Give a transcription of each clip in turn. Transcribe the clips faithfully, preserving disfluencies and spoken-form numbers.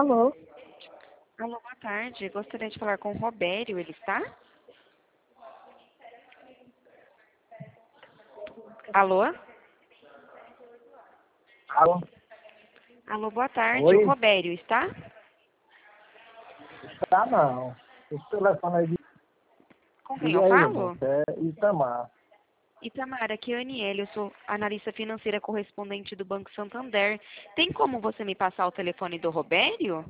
Alô? Alô, boa tarde. Gostaria de falar com o Robério, ele está? Alô? Alô? Alô, boa tarde. O Oi? Robério está? Tá não. Esse telefone aí, Com quem eu diga aí, falo? moço, é Itamar. Itamar, aqui é a Aniele, eu sou analista financeira correspondente do Banco Santander. Tem como você me passar o telefone do Robério?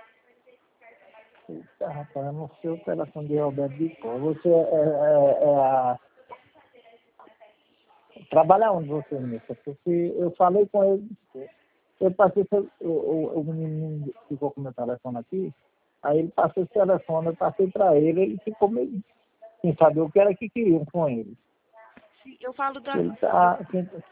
Eita, rapaz, eu não sei o telefone de Roberto de cor. Você é, é, é a... Trabalha onde você, moça? Porque eu falei com ele, eu passei, seu- o, o, o menino ficou com o meu telefone aqui, aí ele passou esse telefone, eu passei para ele, ele ficou meio sem saber o que era que queriam com ele. Sim, eu falo da, Ele eu, tá...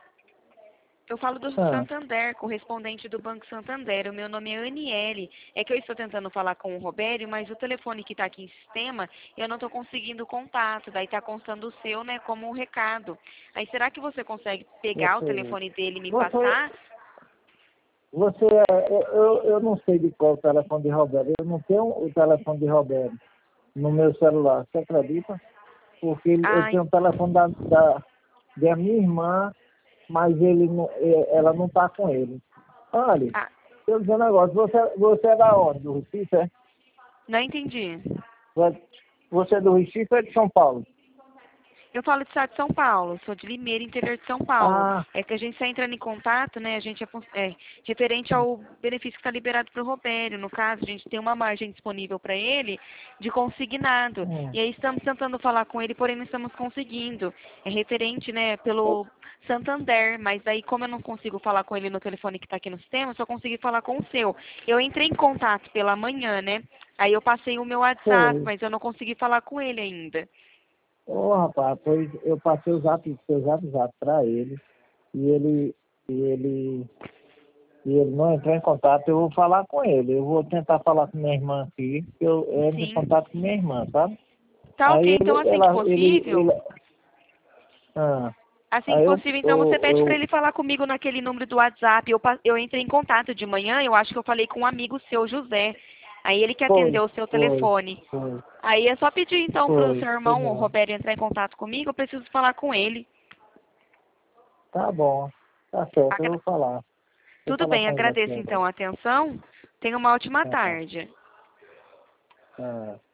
eu falo do Ah, Santander, correspondente do Banco Santander. O meu nome é Aniele. É que eu estou tentando falar com o Robério, mas o telefone que está aqui em sistema, eu não estou conseguindo contato. Daí está constando o seu, né, como um recado. Aí será que você consegue pegar o você... telefone dele e me Você, passar? Você, é- eu, eu eu não sei de qual o telefone de Roberto. Eu não tenho o telefone de Roberto no meu celular. Você acredita? Porque ele- eu Ai, tenho o telefone da, da, da minha irmã, mas ele não, é- ela não está com ele. Olha, deixa ah, eu dizer um negócio. Você, você é da onde? Do Recife, é? não entendi. Você é do Recife ou é de São Paulo? Eu falo de estado de São Paulo, sou de Limeira, interior de São Paulo. Ah, É que a gente está entrando em contato, né? A gente é, fun- é referente ao benefício que está liberado para o Robério. No caso, a gente tem uma margem disponível para ele de consignado. hum. E aí estamos tentando falar com ele, porém não estamos conseguindo. É referente, né, pelo Santander, mas daí como eu não consigo falar com ele no telefone que está aqui no sistema, eu só consegui falar com o seu. Eu entrei em contato pela manhã, né? Aí eu passei o meu WhatsApp, Sei. mas eu não consegui falar com ele ainda. Ô, rapaz, pois eu passei o zap, o zap, zap para ele. E ele, e ele e ele não entrou em contato, eu vou falar com ele. Eu vou tentar falar com minha irmã aqui, que eu entro em Sim. contato com minha irmã, sabe? Tá Aí ok, então ele, assim que ela, ele, ele, possível, ah, assim que aí eu, possível, então você eu, pede para eu, ele falar comigo naquele número do WhatsApp. Eu, pa- eu entrei em contato de manhã, eu acho que eu falei com um amigo seu, José. Aí ele que foi, atendeu o seu foi, telefone. foi, Aí é só pedir então pro foi, seu foi irmão, o mesmo. Roberto, entrar em contato comigo, eu preciso falar com ele. Tá bom, tá certo, eu Agra- vou falar. Vou Tudo falar bem, com ele aqui agradeço agora. então a atenção. Tenha uma ótima Tá, tá. tarde. Ah.